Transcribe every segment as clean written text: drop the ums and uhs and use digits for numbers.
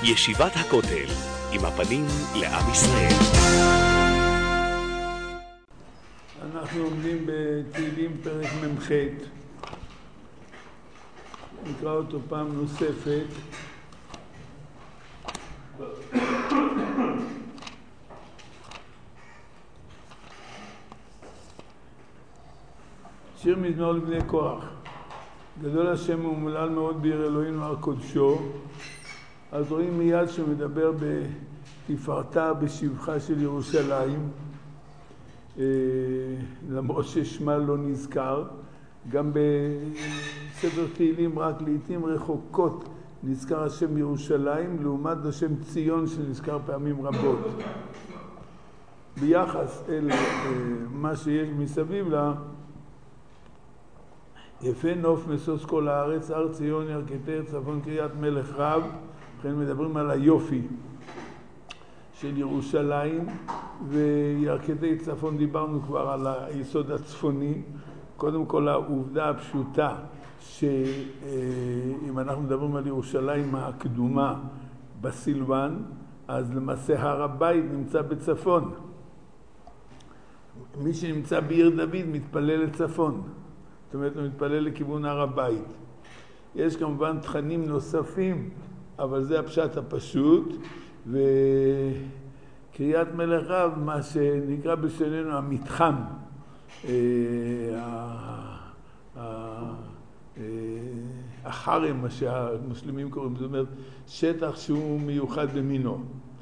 ישיבת הכותל, עם הפנים לעם ישראל. אנחנו עומדים בתהילים פרק מ"ח. נקרא אותו פעם נוספת. שיר מזמור לבני קורח. גדול השם ומהולל מאוד בעיר אלוהינו הר קודשו. אז רואים מיד שמדבר בתפארתה בשבחה של ירושלים, למרות ששמה לא נזכר. גם בספר תהילים רק לעתים רחוקות נזכר השם ירושלים, לעומת השם ציון שנזכר פעמים רבות. ביחס אל מה שיש מסביב לה, יפה נוף משוש כל הארץ, הר ציון ירכתי צפון קריית מלך רב. לכן מדברים על היופי של ירושלים, וירכתי צפון דיברנו כבר על היסוד הצפוני. קודם כל העובדה הפשוטה שאם אנחנו מדברים על ירושלים הקדומה בסילואן, אז למעשה הר הבית נמצא בצפון. מי שנמצא בעיר דוד מתפלל לצפון, זאת אומרת הוא מתפלל לכיוון הר הבית. יש כמובן תכנים נוספים, אבל זה הפשט הפשוט. וקריית מלך רב, מה שנקרא בשלנו המתחם, החרם, מה שהמוסלמים קוראים, זאת אומרת שטח שהוא מיוחד במינו.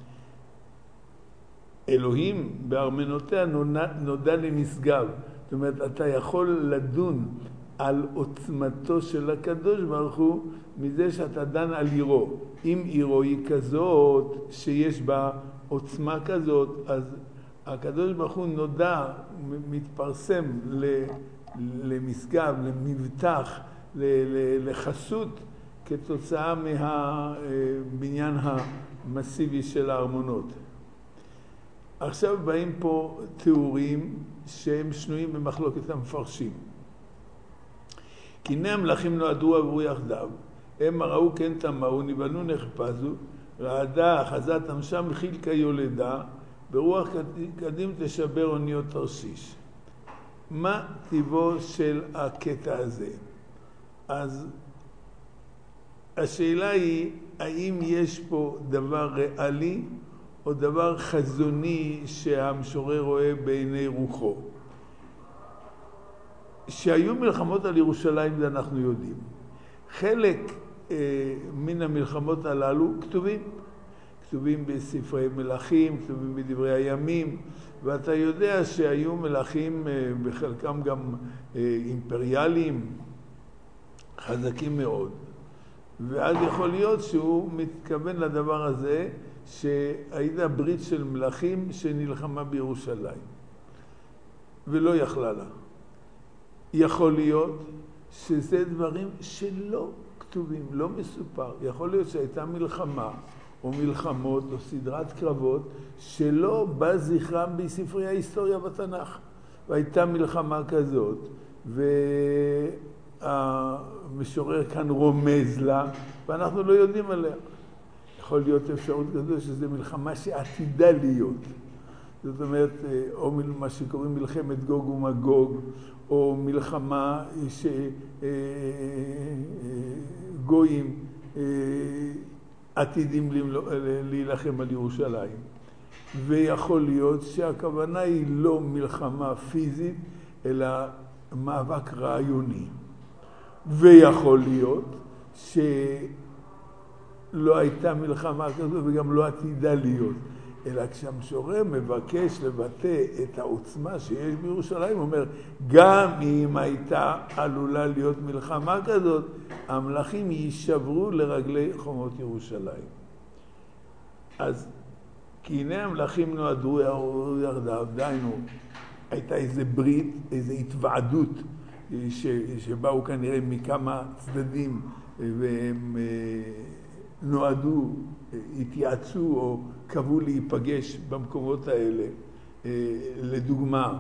אלוהים בארמנותיה נודע למשגב, זאת אומרת אתה יכול לדון על עוצמתו של הקדוש ברוך הוא מזה שאתה דן על עירו. אם עירו היא כזאת שיש בה עוצמה כזאת, אז הקדוש ברוך הוא נודע, מתפרסם למשגב, למבטח, לחסות, כתוצאה מהבניין המסיבי של הארמונות. עכשיו באים פה תיאורים שהם שנויים במחלוקת המפרשים. כי הנה המלאכים נועדו עברו יחדיו, הם ראו כן תמהו, נבנו נחפזו, רעדה אחזת אמשם חילקה יולדה, ברוח קדים תשבר אוניות תרשיש. מה טיבו של הקטע הזה? אז השאלה היא, האם יש פה דבר ריאלי או דבר חזוני שהמשורר רואה בעיני רוחו? שהיו מלחמות על ירושלים, זה אנחנו יודעים. חלק מן המלחמות הללו כתובים בספרי מלכים, כתובים בדברי הימים, ואתה יודע שהיו מלכים בחלקם גם אימפריאליים חזקים מאוד. ואז יכול להיות שהוא מתכוון לדבר הזה, שהייתה ברית של מלכים שנלחמה בירושלים ולא יכלה לה. יכול להיות שזה דברים שלא כתובים, לא מסופר. יכול להיות שהייתה מלחמה או מלחמות או סדרת קרבות שלא בא זכרם בספרי ההיסטוריה בתנ"ך. והייתה מלחמה כזאת, והמשורר כאן רומז לה, ואנחנו לא יודעים עליה. יכול להיות אפשרות כזאת שזה מלחמה שעתידה להיות. זאת אומרת, או מה שקוראים מלחמת גוג ומגוג, או מלחמה שגויים עתידים להילחם על ירושלים. ויכול להיות שהכוונה היא לא מלחמה פיזית, אלא מאבק רעיוני. ויכול להיות שלא הייתה מלחמה כזאת וגם לא עתידה להיות. אלא כשהמשורר מבקש לבטא את העוצמה שיש בירושלים, הוא אומר, גם אם הייתה עלולה להיות מלחמה כזאת, המלאכים יישברו לרגלי חומות ירושלים. אז כי הנה המלאכים נועדו יחדיו, דהיינו, הייתה איזו ברית, איזו התוועדות, שבאו כנראה מכמה צדדים, והם נועדו, התייעצו או קבעו להיפגש במקומות האלה. לדוגמה,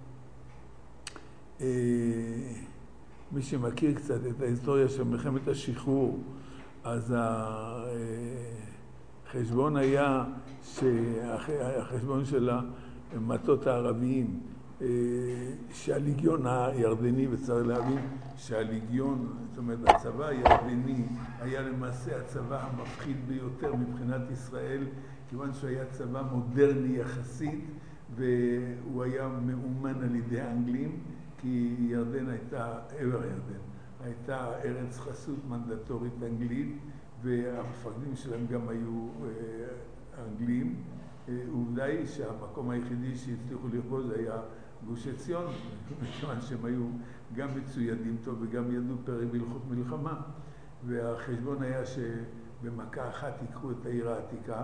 מי שמכיר קצת את ההיסטוריה של מלחמת השחרור, אז החשבון היה שהחשבון של המטות הערביים, שהליגיון הירדני, וצריך להבין שהליגיון, זאת אומרת הצבא הירדני היה למעשה הצבא המפחיד ביותר מבחינת ישראל, כיוון שהוא היה צבא מודרני יחסית, והוא היה מאומן על ידי האנגלים, כי ירדן הייתה, עבר ירדן, הייתה ארץ חסות מנדטורית אנגלית, והמפקדים שלהם גם היו אנגלים. עובדה היא שהמקום היחידי שהצליחו לכבוש היה גוש עציון, מכיוון שהם היו גם מצוידים טוב וגם ידעו פרק בהלכות מלחמה. והחשבון היה שבמכה אחת ייקחו את העיר העתיקה,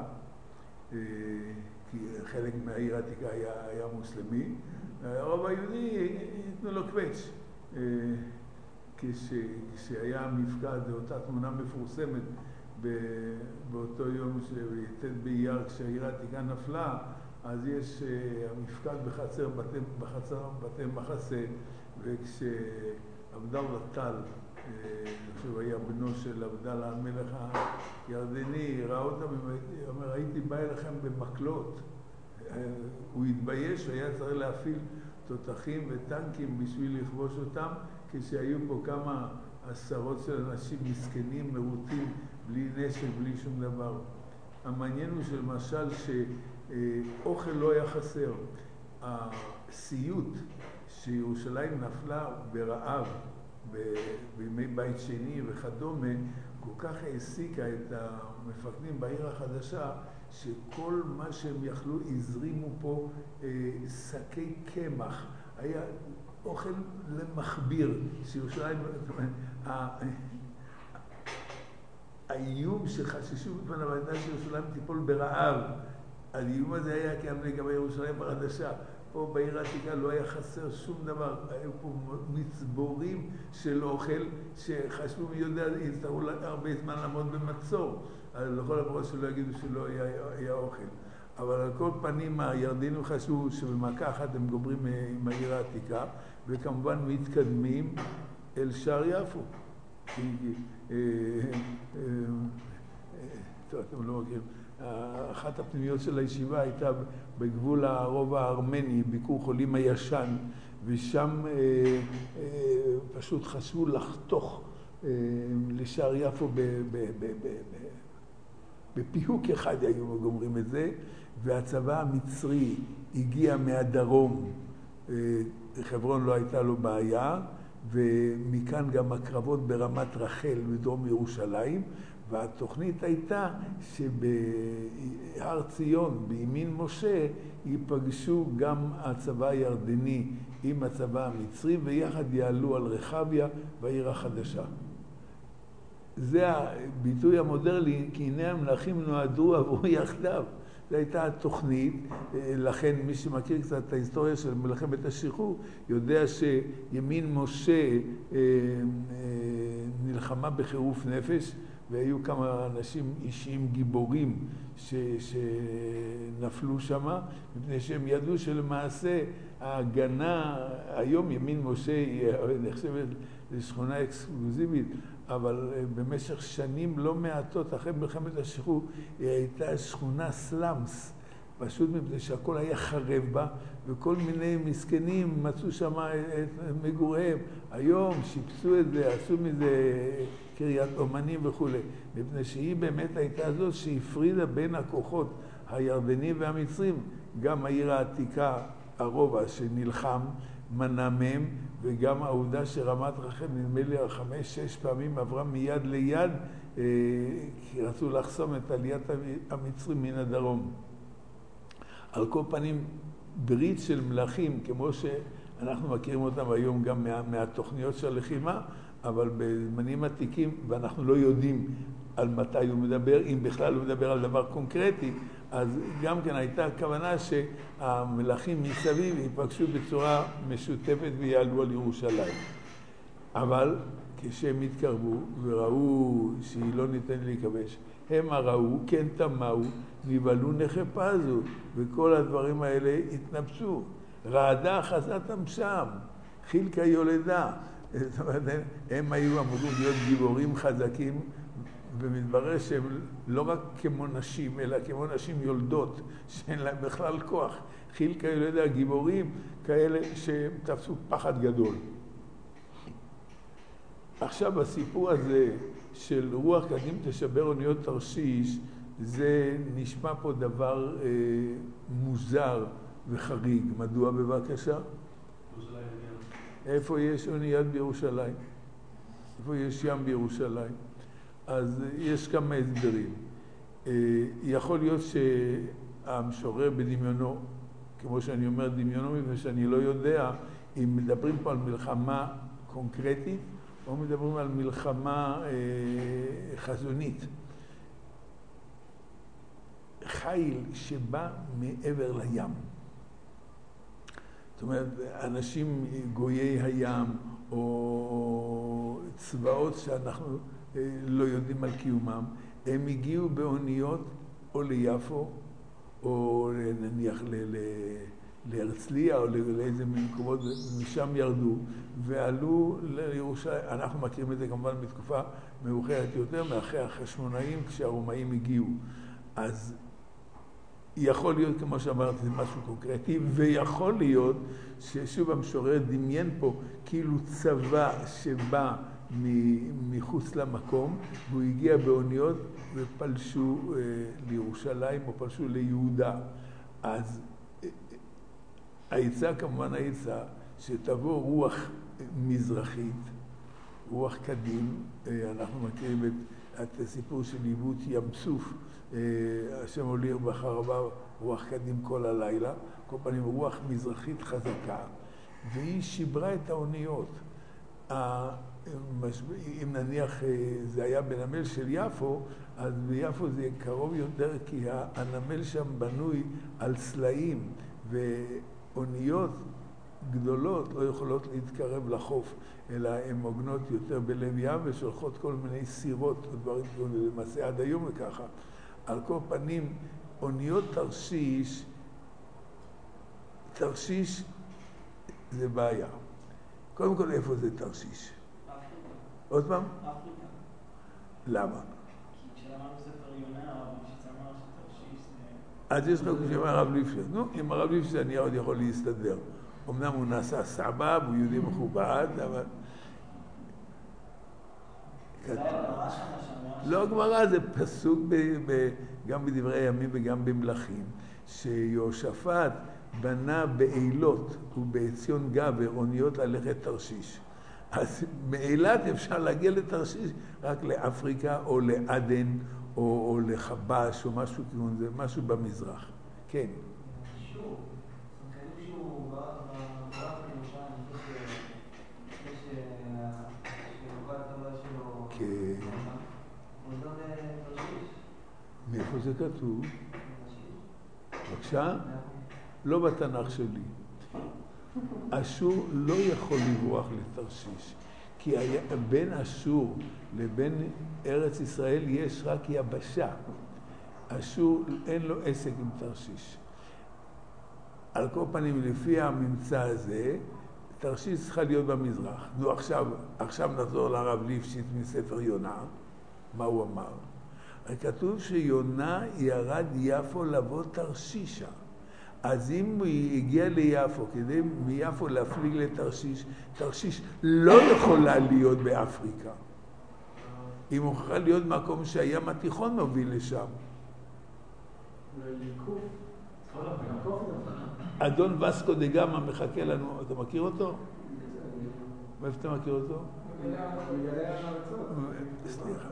כי חלק מהעיר העתיקה היה מוסלמי. הרוב היהודי ייתנו לו קווץ'. כשהיה מפקד, אותה תמונה מפורסמת באותו יום שיתת באייר כשהעיר העתיקה נפלה, אז יש המפקד בחצר בתי מחסה, וכשעבדאללה טל, שהוא היה בנו של עבדאללה המלך הירדני, ראה אותם, אומר, הייתי בא אליכם במקלות. הוא התבייש, היה צריך להפעיל תותחים וטנקים בשביל לכבוש אותם, כשהיו פה כמה עשרות של אנשים מסכנים, מרוטים, בלי נשק, בלי שום דבר. המעניין הוא שלמשל שאוכל לא היה חסר. הסיוט שירושלים נפלה ברעב בימי בית שני וכדומה, כל כך העסיקה את המפקדים בעיר החדשה, שכל מה שהם יכלו הזרימו פה שקי קמח. היה אוכל למחביר, שירושלים, האיום שחששו בפניו הייתה שירושלים תיפול ברעב. האיום הזה היה כאמנה גם בירושלים החדשה. פה בעיר העתיקה לא היה חסר שום דבר, היו פה מצבורים של אוכל שחשבו מי יודע, יצטרכו הרבה זמן לעמוד במצור. לכל הפחות שלא יגידו שלא היה אוכל. אבל על כל פנים הירדנים חשבו שבמכה אחת הם גומרים עם העיר העתיקה, וכמובן מתקדמים אל שער יפו. טוב, אתם לא מכירים. אחת הפנימיות של הישיבה הייתה בגבול הרובע הארמני, ביקור חולים הישן, ושם פשוט חשבו לחתוך לשער יפו בפיהוק אחד היו גומרים את זה, והצבא המצרי הגיע מהדרום, חברון לא הייתה לו בעיה, ומכאן גם הקרבות ברמת רחל בדרום ירושלים, והתוכנית הייתה שבהר ציון, בימין משה, ייפגשו גם הצבא הירדני עם הצבא המצרי, ויחד יעלו על רחביה בעיר החדשה. זה הביטוי המודרני, כי הנה המלכים נועדו עברו יחדיו. זו הייתה התוכנית, לכן מי שמכיר קצת את ההיסטוריה של מלחמת השחרור, יודע שימין משה נלחמה בחירוף נפש, והיו כמה אנשים אישיים גיבורים שנפלו שם, מפני שהם ידעו שלמעשה ההגנה, היום ימין משה היא נחשבת לשכונה אקסקלוזיבית, אבל במשך שנים לא מעטות אחרי מלחמת השחרור היא הייתה שכונה סלאמס, פשוט מפני שהכל היה חרב בה, וכל מיני מסכנים מצאו שם את מגוריהם. היום שיפצו את זה, עשו מזה קריית אומנים וכו'. מפני שהיא באמת הייתה זאת שהפרידה בין הכוחות הירדנים והמצרים, גם העיר העתיקה, הרובע שנלחם, מנע מהם, וגם העובדה שרמת רחל נדמה לי 5-6 פעמים עברה מיד ליד, כי רצו לחסום את עליית המצרים מן הדרום. על כל פנים, ברית של מלכים, כמו שאנחנו מכירים אותם היום גם מהתוכניות של הלחימה, אבל בזמנים עתיקים, ואנחנו לא יודעים על מתי הוא מדבר, אם בכלל הוא מדבר על דבר קונקרטי, אז גם כן הייתה הכוונה שהמלכים מסביב ייפגשו בצורה משותפת ויעלו על ירושלים. אבל כשהם התקרבו וראו שהיא לא ניתן להיכבש, הם ראו, כן תמהו, נבהלו נחפזו, וכל הדברים האלה התנפשו. רעדה חזתם שם, חילקה יולדה. זאת אומרת, הם היו אמורים להיות גיבורים חזקים, ומתברר שהם לא רק כמו נשים, אלא כמו נשים יולדות, שאין להם בכלל כוח. חיל כאלה, לא יודע, גיבורים כאלה שהם תפסו פחד גדול. עכשיו, הסיפור הזה של רוח קדים תשבר אוניות תרשיש, זה נשמע פה דבר מוזר וחריג. מדוע בבקשה? איפה יש אוניית בירושלים? איפה יש ים בירושלים? אז יש כמה הסברים. יכול להיות שהמשורר בדמיונו, כמו שאני אומר דמיונו, מפני שאני לא יודע אם מדברים פה על מלחמה קונקרטית, או מדברים על מלחמה חזונית. חיל שבא מעבר לים. זאת אומרת, אנשים גויי הים, או צבאות שאנחנו לא יודעים על קיומם, הם הגיעו באוניות או ליפו, או נניח להרצליה, או לאיזה מקומות, משם ירדו, ועלו לירושלים. אנחנו מכירים את זה כמובן בתקופה מאוחרת יותר, מאחרי החשמונאים, כשהרומאים הגיעו. אז יכול להיות, כמו שאמרתי, זה משהו קונקרטי, ויכול להיות ששוב המשורר דמיין פה כאילו צבא שבא מחוץ למקום, והוא הגיע באוניות ופלשו לירושלים או פלשו ליהודה. אז העצה, כמובן העצה, שתבוא רוח מזרחית, רוח קדים. אנחנו מכירים את הסיפור של עיוות ים סוף, השם הוליר בחרבה רוח קדים כל הלילה, כל פנים רוח מזרחית חזקה, והיא שיברה את האוניות. אם נניח זה היה בנמל של יפו, אז ביפו זה קרוב יותר, כי הנמל שם בנוי על סלעים, ואוניות גדולות לא יכולות להתקרב לחוף, אלא הן מוגנות יותר בלב ים ושולחות כל מיני סירות ודברים כאלה, למעשה עד היום וככה. על כל פנים, אוניות תרשיש, תרשיש זה בעיה. קודם כל, איפה זה תרשיש? אפריקה. עוד פעם? אפריקה. למה? כי כשאמרנו ספר יונה, הרב ליפשיץ אמר שתרשיש זה... אז יש לך כשאמר הרב ליפשיץ. נו, עם הרב ליפשיץ אני עוד יכול להסתדר. אמנם הוא נעשה סבא, הוא יהודי מכובד, אבל... זה היה גמרא שם? לא גמרא, זה פסוק גם בדברי הימים וגם במלכים, שיהושפט בנה באילות ובעציון גבר אוניות ללכת תרשיש. אז מאילת אפשר להגיע לתרשיש רק לאפריקה או לעדן או לחבש או משהו כיוון זה, משהו במזרח. כן. שוב, כתוב שהוא ברח לירושלים, שבא התורה שלו, כן. הוא עוזר לתרשיש. מאיפה זה כתוב? בבקשה? לא בתנ"ך שלי. אשור לא יכול לברוח לתרשיש, כי בין אשור לבין ארץ ישראל יש רק יבשה. אשור אין לו עסק עם תרשיש. על כל פנים, לפי הממצא הזה, תרשיש צריכה להיות במזרח. נו, עכשיו נחזור לרב ליפשיץ מספר יונה. מה הוא אמר? כתוב שיונה ירד יפו לבוא תרשישה. אז אם הוא הגיע ליפו, כדי מיפו להפליג לתרשיש, תרשיש לא יכולה להיות באפריקה. היא מוכרחה להיות מקום שהים התיכון מוביל לשם. אדון וסקו דה גאמה מחכה לנו, אתה מכיר אותו? מאיפה אתה מכיר אותו? סליחה.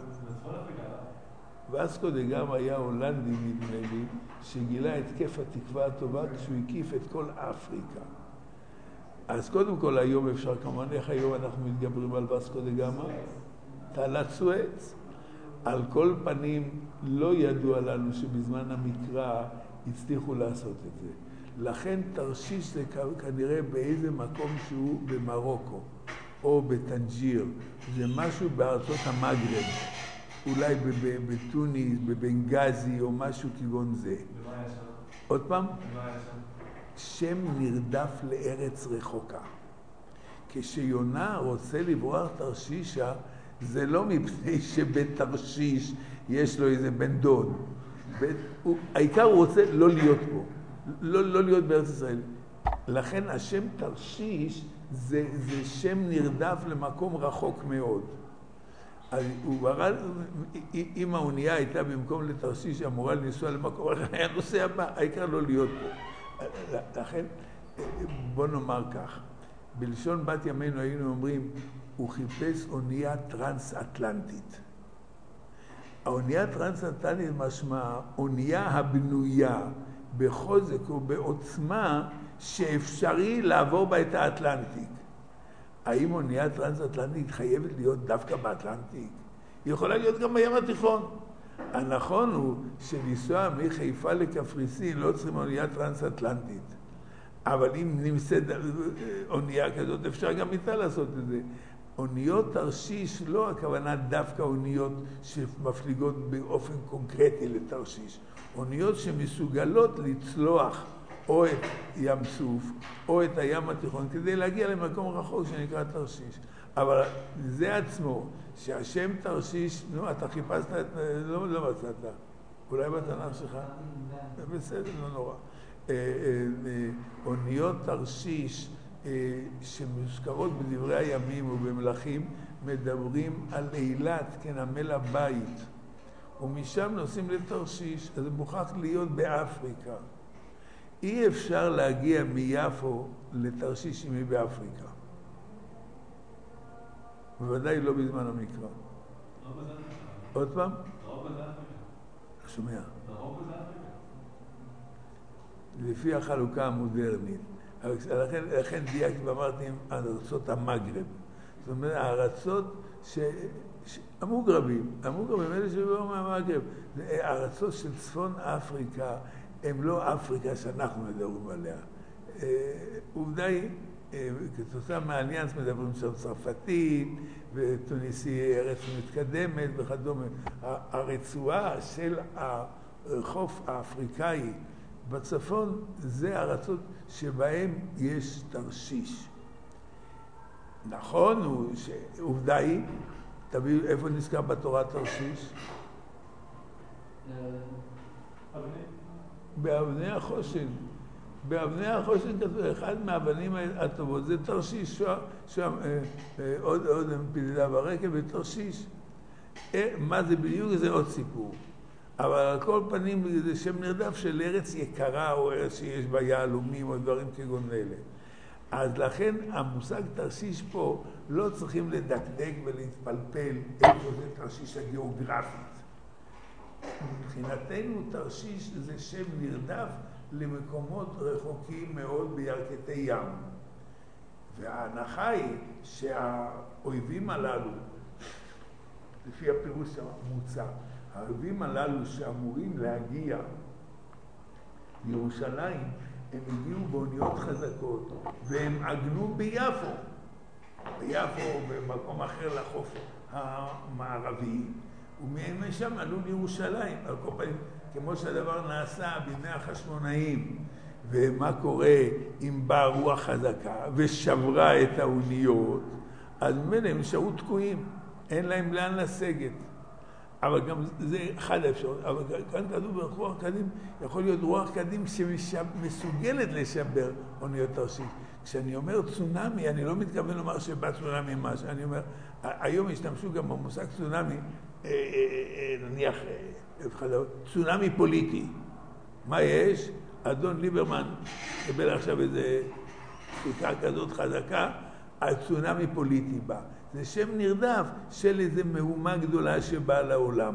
וסקו דה גאמה היה הולנדי, נדמה לי, שגילה את כיף התקווה הטובה כשהוא הקיף את כל אפריקה. אז קודם כל היום אפשר, כמובן, איך היום אנחנו מתגברים על וסקו דה גאמה? תעלת סואץ. על כל פנים לא ידוע לנו שבזמן המקרא הצליחו לעשות את זה. לכן תרשיש זה כנראה באיזה מקום שהוא במרוקו או בטנג'יר. זה משהו בארצות המגרב. אולי בטוניס, בבנגזי או משהו כגון זה. ומה היה שם? עוד פעם? ומה היה שם? שם נרדף לארץ רחוקה. כשיונה רוצה לברוח תרשישה, זה לא מפני שבתרשיש יש לו איזה בן דוד. העיקר הוא רוצה לא להיות פה, לא להיות בארץ ישראל. לכן השם תרשיש זה שם נרדף למקום רחוק מאוד. אז אם האונייה הייתה במקום לתרשיש, אמורה לנסוע למקום אחר, היה נוסע בה, העיקר לא להיות פה. לכן, בוא נאמר כך, בלשון בת ימינו היינו אומרים, הוא חיפש אונייה טרנס-אטלנטית. האונייה טרנס-אטלנטית משמע אונייה הבנויה בחוזק ובעוצמה שאפשרי לעבור בה את האטלנטיק. האם אונייה טרנס-אטלנטית חייבת להיות דווקא באטלנטיק? היא יכולה להיות גם בים התיכון. הנכון הוא שלנסוע מחיפה לקפריסין לא צריכים אונייה טרנס-אטלנטית. אבל אם נמצאת אונייה כזאת, אפשר גם איתה לעשות את זה. אוניות תרשיש, לא הכוונה דווקא אוניות שמפליגות באופן קונקרטי לתרשיש. אוניות שמסוגלות לצלוח או את ים סוף או את הים התיכון כדי להגיע למקום רחוק שנקרא תרשיש. אבל זה עצמו, שהשם תרשיש, נו, אתה חיפשת, לא מצאת. אולי בתנ"ך שלך? בסדר, לא נורא. אוניות תרשיש שמוזכרות בדברי הימים ובמלכים מדברים על אילת כנמל הבית, ומשם נוסעים לתרשיש. אז זה מוכרח להיות באפריקה. אי אפשר להגיע מיפו לתרשיש אם היא באפריקה. בוודאי לא בזמן המקרא. עוד פעם? שומע. לפי החלוקה המודרנית. לכן דייקתי ואמרתי ארצות המגרב. זאת אומרת, הארצות המוגרבים, אלה שבאו מהמגרב. הארצות של צפון אפריקה הם לא אפריקה שאנחנו מדברים עליה. עובדה היא, כתוצאה מהאליאנס מדברים שם צרפתית, וטוניסי ארץ מתקדמת וכדומה. הרצועה של החוף האפריקאי בצפון זה ארצות שבהם יש תרשיש. נכון הוא שעובדה היא, תביאו איפה נזכר בתורה תרשיש? באבני החושן. באבני החושן כתוב, אחד מהאבנים הטובות זה תרשיש, שם עוד פלידה ברקע בתרשיש. מה זה בדיוק? זה עוד סיפור. אבל על כל פנים זה שם נרדף של ארץ יקרה או ארץ שיש בה יהלומים או דברים כגון אלה. אז לכן המושג תרשיש פה לא צריכים לדקדק ולהתפלפל איפה זה תרשיש הגיאוגרפית. מבחינתנו תרשיש זה שם נרדף למקומות רחוקים מאוד בירכתי ים. וההנחה היא שהאויבים הללו, לפי הפירוש המוצע, האויבים הללו שאמורים להגיע לירושלים, הם הגיעו באוניות חזקות, והם עגנו ביפו או במקום אחר לחוף המערבי, ומשם עלו לירושלים. על כל פנים, כמו שהדבר נעשה בימי החשמונאים, ומה קורה אם באה רוח חזקה ושברה את האוניות, אז ממילא הם נשארו תקועים, אין להם לאן לסגת. אבל גם זה אחד האפשרות. אבל כאן כתוב ברוח קדים, יכול להיות רוח קדים שמסוגלת לשבר אוניות תרשיש. כשאני אומר צונמי, אני לא מתכוון לומר שבא צונמי משהו. אני אומר, היום השתמשו גם במושג צונמי, נניח, צונמי פוליטי. מה יש? אדון ליברמן קיבל עכשיו איזה ספיקה כזאת חזקה, הצונמי פוליטי בא. זה שם נרדף של איזו מהומה גדולה שבאה לעולם.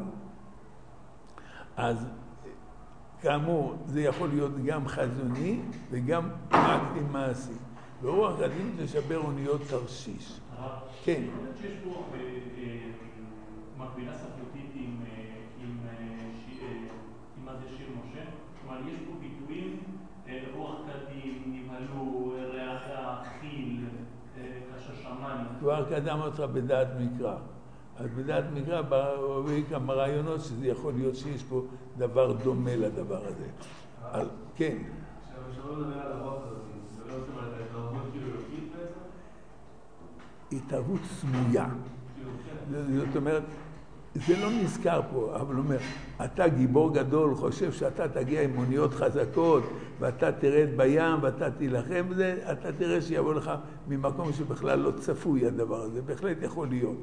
אז כאמור, זה יכול להיות גם חזוני וגם פרקטי מעשי. ברוח קדים לשבר אוניות תרשיש. כן. אני חושב שיש פה מקבילה ספרותית עם מה זה שיר משה. כלומר, יש פה ביטויים, רוח קדים, נבהלו, ריח חיל, כששמענו. כבר קדם אותך בדעת מקרא. אז בדעת מקרא באים כמה רעיונות שזה יכול להיות שיש פה דבר דומה לדבר הזה. אז כן. עכשיו, לא לדבר על הרוח הזאת, זה לא עושים על התרבות כאילו אלוקית בעצם? התערבות סמויה. זאת אומרת, זה לא נזכר פה, אבל הוא אומר, אתה גיבור גדול, חושב שאתה תגיע עם מוניות חזקות, ואתה תרד בים, ואתה תילחם בזה, אתה תראה שיבוא לך ממקום שבכלל לא צפוי הדבר הזה, בהחלט יכול להיות.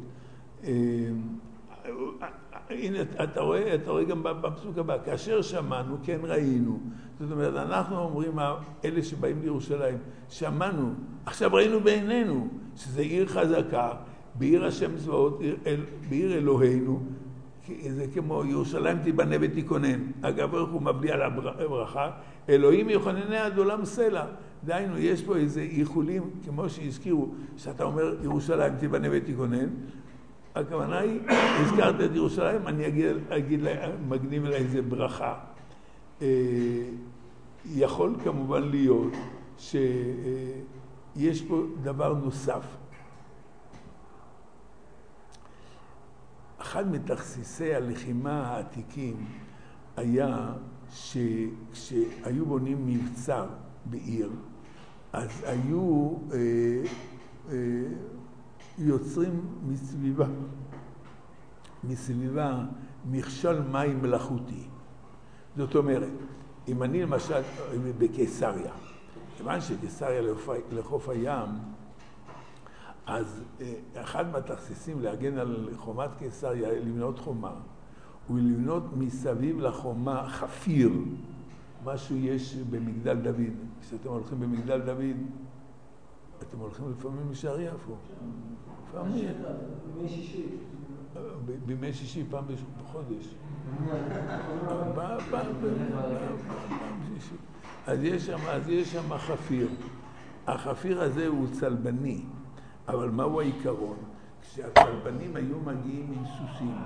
הנה, אתה רואה גם בפסוק הבא, כאשר שמענו, כן ראינו. זאת אומרת, אנחנו אומרים, אלה שבאים לירושלים, שמענו, עכשיו ראינו בעינינו, שזה עיר חזקה, בעיר השם צבאות, בעיר אלוהינו, זה כמו ירושלים תיבנה ותיכונן. אגב, ברוך הוא מביא על הברכה, אלוהים יכוננה עד עולם סלע. דהיינו, יש פה איזה איחולים, כמו שהזכירו, שאתה אומר ירושלים תיבנה ותיכונן, הכוונה היא, הזכרת את ירושלים, אני מגנים לה איזה ברכה. יכול כמובן להיות שיש פה דבר נוסף. אחד מתכסיסי הלחימה העתיקים היה שכשהיו בונים מבצר בעיר, אז היו יוצרים מסביבה מכשול מים מלאכותי. זאת אומרת, אם אני למשל בקיסריה, כיוון שקיסריה לחוף הים, אז אחד מהתכסיסים להגן על חומת קיסריה, לבנות חומה, הוא לבנות מסביב לחומה חפיר, משהו יש במגדל דוד. כשאתם הולכים במגדל דוד, אתם הולכים לפעמים משערי יפו. לפעמים. בימי שישי. בימי שישי, פעם בחודש. פעם שישי. אז יש שם חפיר. החפיר הזה הוא צלבני. אבל מהו העיקרון? כשהצלבנים היו מגיעים עם סוסים,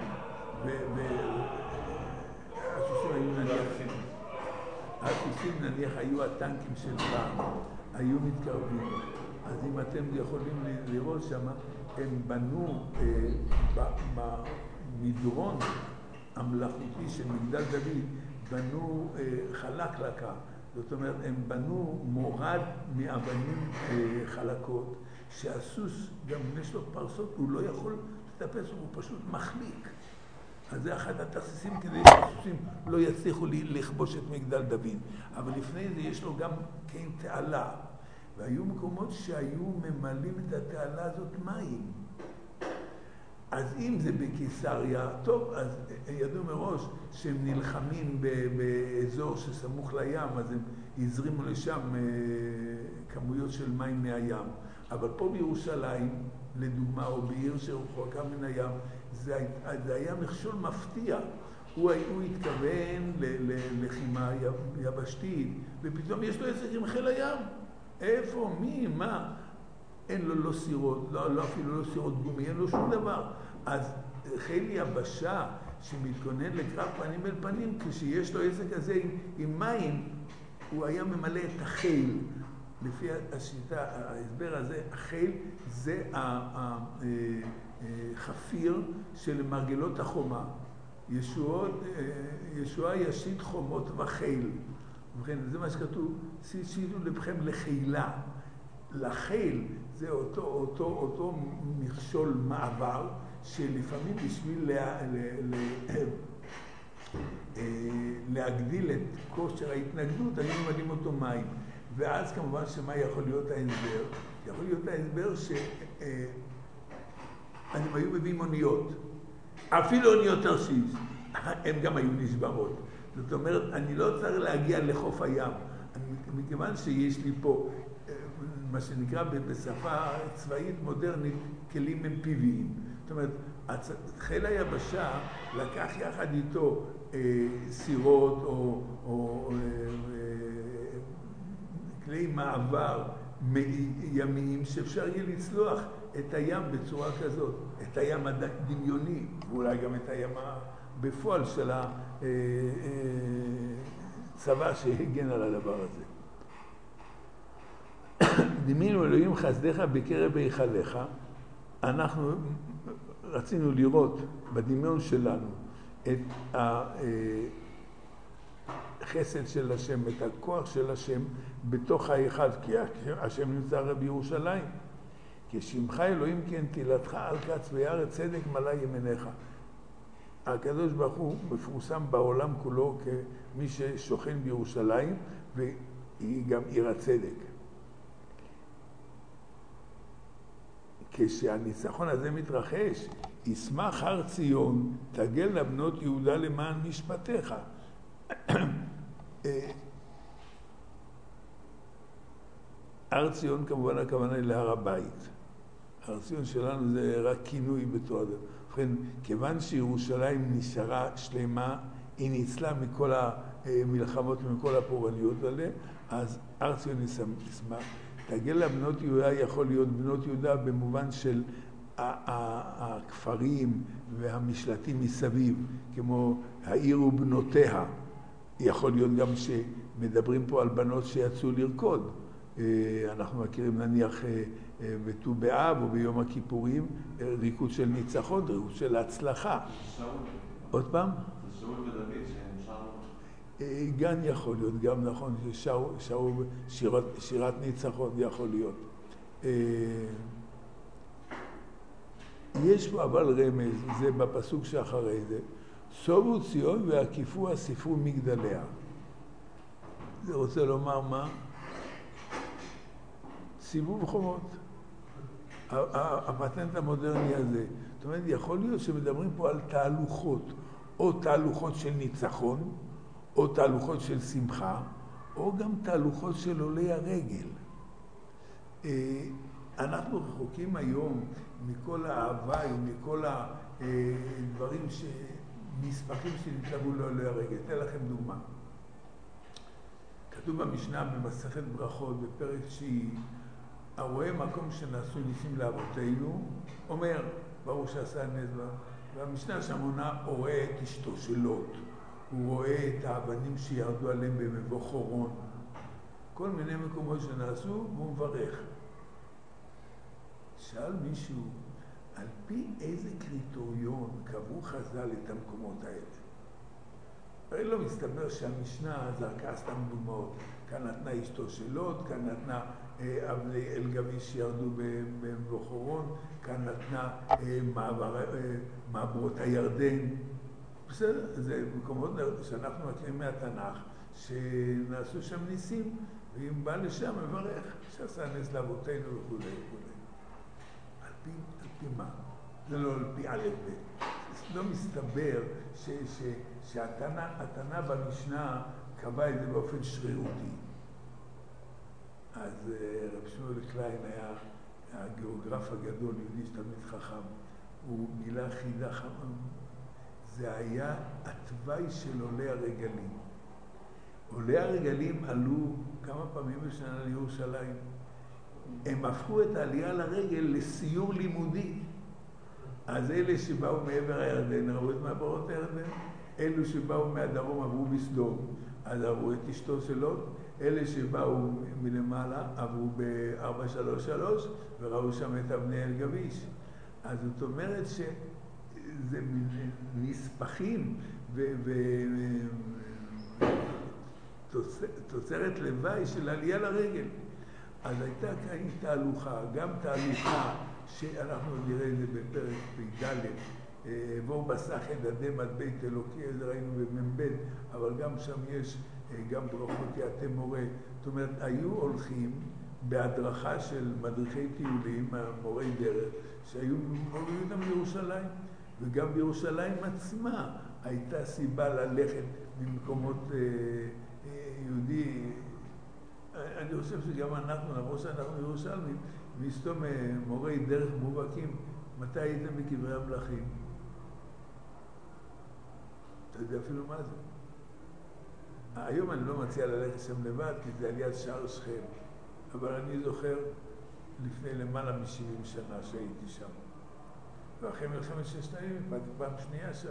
הסוסים נניח היו הטנקים של פעם, היו מתקרבים. אז אם אתם יכולים לראות שם, הם בנו במדרון המלאכותי של מגדל דוד, בנו חלקלקה. זאת אומרת, הם בנו מורד מאבנים חלקות, שהסוס, גם אם יש לו פרסות, הוא לא יכול לטפס, הוא פשוט מחליק. אז זה אחד התכסיסים כדי שהסוסים לא יצליחו לכבוש את מגדל דוד. אבל לפני זה יש לו גם כן תעלה. והיו מקומות שהיו ממלאים את התעלה הזאת מים. אז אם זה בקיסריה, טוב, אז ידעו מראש שהם נלחמים באזור שסמוך לים, אז הם הזרימו לשם כמויות של מים מהים. אבל פה בירושלים, לדוגמה, או בעיר שרחוקה מן הים, זה היה מכשול מפתיע. הוא התכוון ללחימה יבשתית, ופתאום יש לו עסק עם חיל הים. איפה? מי? מה? אין לו לא סירות, לא אפילו לא סירות גומי, אין לו שום דבר. אז חיל יבשה שמתכונן לקרב פנים אל פנים, כשיש לו עסק הזה עם מים, הוא היה ממלא את החיל. לפי השיטה, ההסבר הזה, החיל זה החפיר של מרגלות החומה. ישועה ישית חומות וחיל. ובכן, זה מה שכתוב, שיתו לבכם לחילה. לחיל זה אותו מכשול מעבר, שלפעמים בשביל להגדיל את כושר ההתנגדות, היו ממלאים אותו מים. ואז כמובן שמה יכול להיות ההסבר? יכול להיות ההסבר שהם היו מביאים אוניות. אפילו אוניות תרשיש, הם גם היו נשברות. זאת אומרת, אני לא צריך להגיע לחוף הים. מכיוון שיש לי פה, מה שנקרא בשפה צבאית מודרנית, כלים אמפיביים. זאת אומרת, חיל היבשה לקח יחד איתו סירות או כלי מעבר ימיים שאפשר יהיה לצלוח את הים בצורה כזאת, את הים הדמיוני, ואולי גם את הים בפועל של הצבא שהגן על הדבר הזה. דמינו אלוהים חסדך בקרב היכליך. אנחנו רצינו לראות בדמיון שלנו את החסד של השם, את הכוח של השם בתוך ההיכל, כי השם נמצא בירושלים. כשמך אלוהים כן תהילתך על כץ וירא צדק מלא ימיניך. הקדוש ברוך הוא מפורסם בעולם כולו כמי ששוכן בירושלים, והיא גם עיר הצדק. כשהניצחון הזה מתרחש, ישמח הר ציון, תגלנה בנות יהודה למען משפטיך. הר ציון כמובן הכוונה היא להר הבית. הר ציון שלנו זה רק כינוי בתור הזה. ובכן, כיוון שירושלים נשארה שלמה, היא ניצלה מכל המלחמות ומכל הפורעניות האלה, אז הר ציון ישמח. תגלנה בנות יהודה יכול להיות בנות יהודה במובן של הכפרים והמשלטים מסביב, כמו העיר ובנותיה. יכול להיות גם שמדברים פה על בנות שיצאו לרקוד. אנחנו מכירים נניח בט"ו באב או ביום הכיפורים, ריקוד של ניצחון, ריקוד של הצלחה. שאול. עוד פעם? זה שאול ודוד שהם שרו. גם יכול להיות, גם נכון, ששרו שירת ניצחון יכול להיות. יש פה אבל רמז, זה בפסוק שאחרי זה, סובו ציון והקיפוה ספרו מגדליה. זה רוצה לומר מה? סיבוב חומות. הפטנט המודרני הזה. זאת אומרת, יכול להיות שמדברים פה על תהלוכות, או תהלוכות של ניצחון, או תהלוכות של שמחה, או גם תהלוכות של עולי הרגל. אנחנו רחוקים היום מכל האהבה ומכל הדברים נספחים שנתלוו לעולי הרגל. אתן לכם דוגמה. כתוב במשנה במסכת ברכות בפרק 9, הרואה מקום שנעשו ניסים לאבותינו, אומר, ברוך שעשה נס, והמשנה שם רואה את אשתו של לוט, הוא רואה את האבנים שירדו עליהם במבוא חורון, כל מיני מקומות שנעשו, והוא מברך. שאל מישהו, על פי איזה קריטריון קבעו חז"ל את המקומות האלה? הרי לא מסתבר שהמשנה זרקה סתם דוגמאות. כאן נתנה אשתו של לוט, כאן נתנה אבני אלגביש שירדו במבוא חורון, כאן נתנה מעברות הירדן. בסדר, זה מקומות שאנחנו מכירים מהתנ"ך, שנעשו שם ניסים, ואם בא לשם מברך, שעשה נס לאבותינו וכו' וכו'. על פי מה? זה לא על פי א' ב'. לא מסתבר שהתנא במשנה קבע את זה באופן שרירותי. אז רב שמואל קליין היה הגיאוגרף הגדול, יהודי תלמיד חכם, הוא גילה חידה חכם. זה היה התוואי של עולי הרגלים. עולי הרגלים עלו כמה פעמים בשנה לירושלים. הם הפכו את העלייה לרגל לסיור לימודי. אז אלה שבאו מעבר הירדן ראו את מעברות הירדן, אלו שבאו מהדרום עברו בסדום, אז עברו את אשתו של לוט, אלה שבאו מלמעלה עברו ב-433 וראו שם את אבני אלגביש. אז זאת אומרת שזה נספחים ותוצרת לוואי של עלייה לרגל. אז הייתה כאן תהלוכה, גם תהלוכה שאנחנו נראה את זה בפרק פ"ד, בואו בסך ידדם עד בית אלוקי, זה ראינו במ"ב, אבל גם שם יש גם ברכות יעטה מורה. זאת אומרת, היו הולכים בהדרכה של מדריכי טיולים, מורי דרך, שהיו מובילים אותם לירושלים, וגם בירושלים עצמה הייתה סיבה ללכת ממקומות יהודי. אני חושב שגם אנחנו, למרות שאנחנו ירושלמים, מסתום מורי דרך מובהקים, מתי הייתם בקברי המלכים? אתה יודע אפילו מה זה? היום אני לא מציע ללכת שם לבד, כי זה על יד שער שכם. אבל אני זוכר לפני למעלה מ-70 שנה שהייתי שם. ואחרי מלחמת ששת הימים, פעם שנייה שם.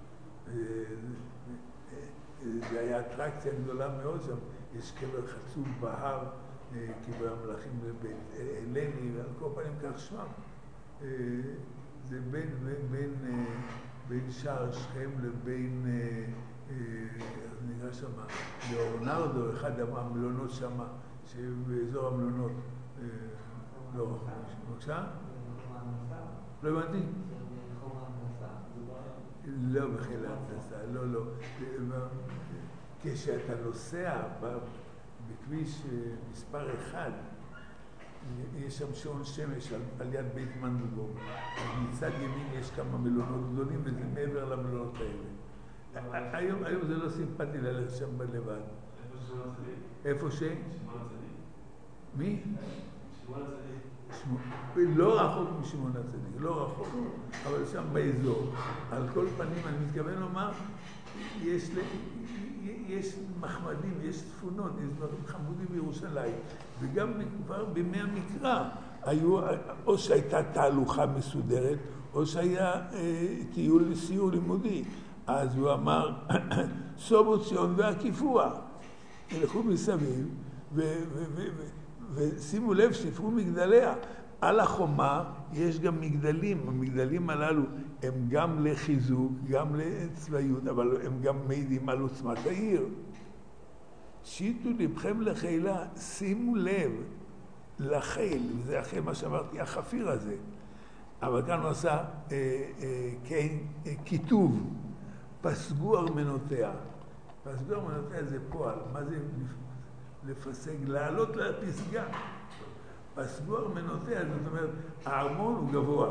זה היה אטרקציה גדולה מאוד שם. יש קבר חצוב בהר, קברי המלכים בבית אלני, ועל כל פנים כך שמם. זה בין שער שכם לבין, נראה שם, לאורנרדו, אחד המלונות שם, שבאזור המלונות, לא רחוק. בבקשה? לא הבנתי? לא בחיל ההנדסה, לא. כשאתה נוסע בכביש מספר 1, יש שם שעון שמש על יד בית מנדלבורג. מצד ימין יש כמה מלונות גדולים וזה מעבר למלונות האלה. היום זה לא סימפטי ללכת שם לבד. איפה ש? שמעון הצדיק. מי? שמעון הצדיק. לא רחוק משמעון הצדיק, לא רחוק, אבל שם באזור. על כל פנים אני מתכוון לומר, יש מחמדים, יש צפונות, יש דברים חמודים בירושלים, וגם כבר בימי המקרא היו, או שהייתה תהלוכה מסודרת, או שהיה סיור לימודי. אז הוא אמר, סובו ציון והקיפוע, ילכו מסביב, ושימו לב, ספרו מגדליה. על החומה יש גם מגדלים, המגדלים הללו הם גם לחיזוק, גם לצבאיות, אבל הם גם מעידים על עוצמת העיר. שיטו לבכם לחילה, שימו לב לחיל, וזה אחרי מה שאמרתי, החפיר הזה. אבל כאן הוא עשה כיתוב, פסגו ארמנותיה. פסגו ארמנותיה זה פועל, מה זה לפסג? לעלות לפסגה. פסגו ארמנותיה, זאת אומרת, הארמון הוא גבוה.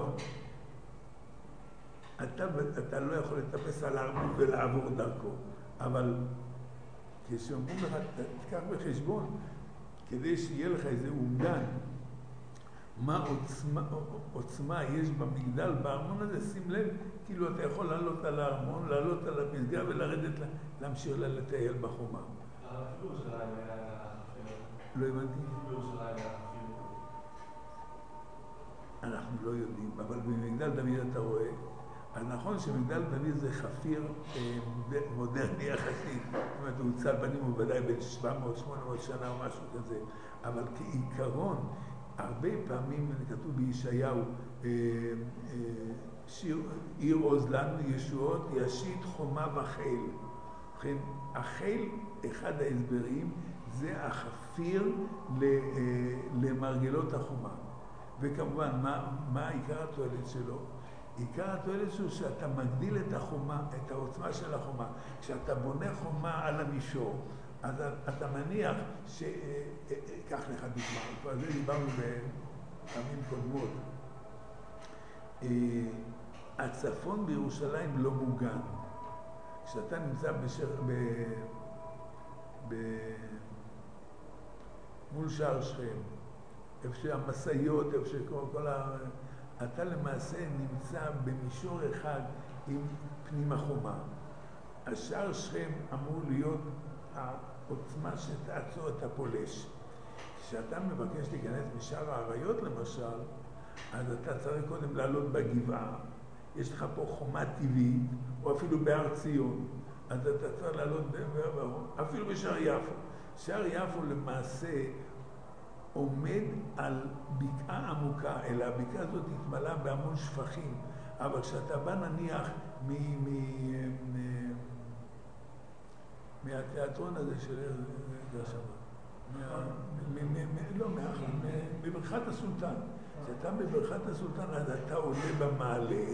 אתה לא יכול לטפס על הארמון ולעבור דרכו, אבל כשאומרים לך, תיקח בחשבון, כדי שיהיה לך איזה אומדן, מה עוצמה יש במגדל, בארמון הזה, שים לב, כאילו אתה יכול לעלות על הארמון, לעלות על הפסגה ולרדת, להמשיך לטייל בחומה. בירושלים היה החפיר. לא הבנתי. בירושלים היה החפיר. אנחנו לא יודעים, אבל במגדל דוד אתה רואה, אז נכון שמגדל דוד זה חפיר מודרני יחסית, זאת אומרת, הוא צל בנים הוא ודאי בין 700-800 שנה או משהו כזה, אבל כעיקרון, הרבה פעמים כתוב בישעיהו, עיר עוז לנו ישועות, ישית חומה וחיל. לכן, החיל, אחד ההסברים, זה החפיר למרגלות החומה. וכמובן, מה עיקר התועלת שלו? עיקר התועלת שלו שאתה מגדיל את החומה, את העוצמה של החומה. כשאתה בונה חומה על המישור, אז אתה מניח קח לך דוגמה, כבר זה דיברנו בפעמים קודמות. הצפון בירושלים לא מוגן. כשאתה נמצא מול שער שכם, איפה שהמסעיות, איפה שכל אתה למעשה נמצא במישור אחד עם פנים החומה. השער שכם אמור להיות העוצמה שתעצור את הפולש. כשאתה מבקש להיכנס משער האריות למשל, אז אתה צריך קודם לעלות בגבעה. יש לך פה חומה טבעית, או אפילו בהר ציון, אז אתה צריך לעלות אפילו בשער יפו. שער יפו למעשה עומד על בקעה עמוקה, אלא הבקעה הזאת התמלאה בהמון שפכים. אבל כשאתה בא נניח מהתיאטרון הזה של בברכת הסולטן. כשאתה בברכת הסולטן, אז אתה עולה במעלה,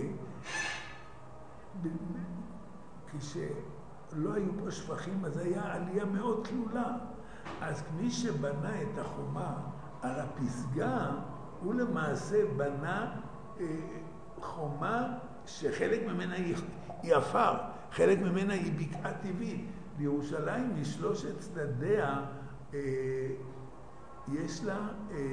כשלא היו פה שפכים, אז היה עלייה מאוד תלולה. אז מי שבנה את החומה על הפסגה, הוא למעשה בנה חומה שחלק ממנה היא עפר, חלק ממנה היא בקעה טבעית. בירושלים משלושת צדדיה יש לה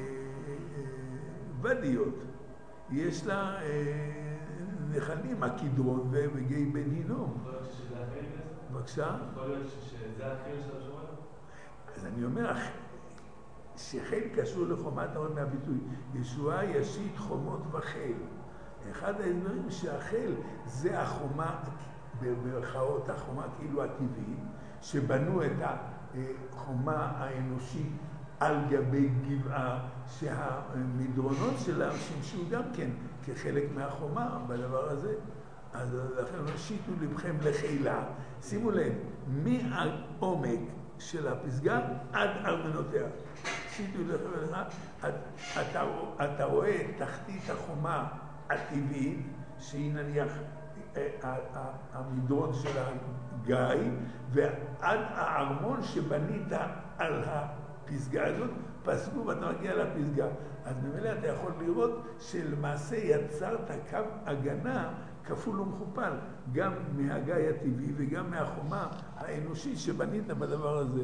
ודיות, יש לה נחלים, הקדרון וגיא בן הינום. יכול להיות שזה החיים כזה? בבקשה? יכול להיות שזה החיים של השומר? אז אני אומר, שחיל קשור לחומה, אתה רואה מהביטוי, ישועה ישית חומות וחיל. אחד ההסברים שהחיל זה החומה, במרכאות החומה כאילו הטבעית, שבנו את החומה האנושית על גבי גבעה, שהמדרונות שלה שימשו גם כן כחלק מהחומה בדבר הזה. אז לכן שיטו לבכם לחילה. שימו לב, מהעומק של הפסגה עד ארמנותיה. עשיתי לך ולך, אתה רואה את תחתית החומה הטבעית, שהיא נניח המדרון של הגיא, ועד הארמון שבנית על הפסגה הזאת, פסקו ואתה מגיע לפסגה. אז ממילא אתה יכול לראות שלמעשה יצרת קו הגנה כפול ומכופל, גם מהגיא הטבעי וגם מהחומה האנושית שבנית בדבר הזה.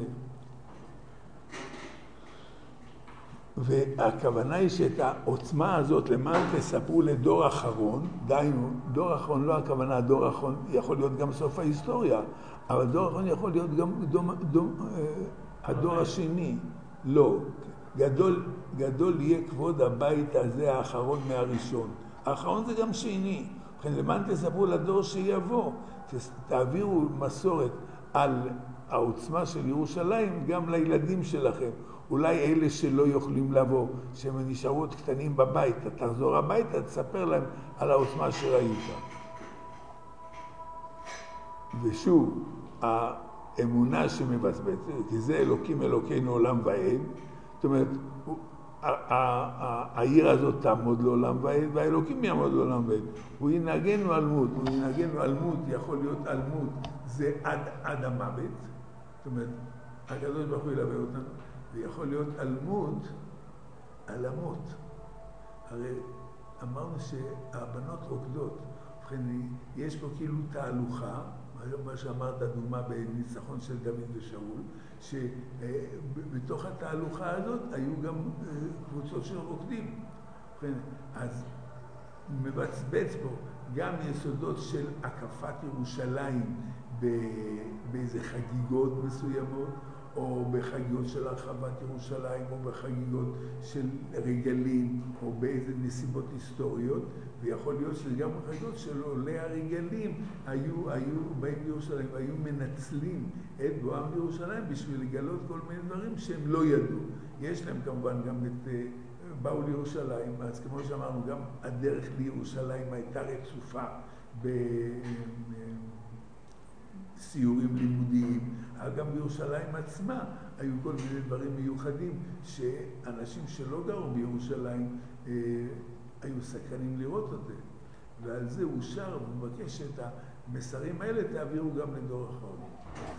והכוונה היא שאת העוצמה הזאת למען תספרו לדור אחרון, דיינו, דור אחרון לא הכוונה, דור אחרון יכול להיות גם סוף ההיסטוריה, אבל דור אחרון יכול להיות גם הדור השני. לא, גדול יהיה כבוד הבית הזה האחרון מהראשון. האחרון זה גם שני. לכן למען תספרו לדור שיבוא, תעבירו מסורת על העוצמה של ירושלים גם לילדים שלכם. אולי אלה שלא יכולים לבוא, שהם נשארו עוד קטנים בבית, אתה תחזור הביתה, תספר להם על העוצמה שראית. ושוב, האמונה שמבצבצת, כי זה אלוקים אלוקינו עולם ועד, זאת אומרת, העיר הזאת תעמוד לעולם ועד, והאלוקים יעמוד לעולם ועד. הוא ינהגנו אלמות, הוא ינהגנו אלמות, יכול להיות אלמות, זה עד המוות, זאת אומרת, הקדוש ברוך הוא ילווה אותנו, ויכול להיות אלמות על המות. הרי אמרנו שהבנות רוקדות, ובכן יש פה כאילו תהלוכה, מה שאמרת דוגמה בניצחון של דוד ושאול, שבתוך התהלוכה הזאת היו גם קבוצות של רוקדים. ובכן, אז מבצבץ פה גם יסודות של הקפת ירושלים באיזה חגיגות מסוימות, או בחגיגות של הרחבת ירושלים, או בחגיגות של רגלים, או באיזה נסיבות היסטוריות, ויכול להיות שגם בחגיגות של עולי הרגלים היו באים לירושלים, היו מנצלים את בואם לירושלים בשביל לגלות כל מיני דברים שהם לא ידעו. יש להם כמובן גם באו לירושלים, אז כמו שאמרנו, גם הדרך לירושלים הייתה רצופה סיורים לימודיים, גם בירושלים עצמה היו כל מיני דברים מיוחדים שאנשים שלא גרו בירושלים היו סקרנים לראות אותם, ועל זה הוא שר ומבקש את המסרים האלה תעבירו גם לדור אחרון.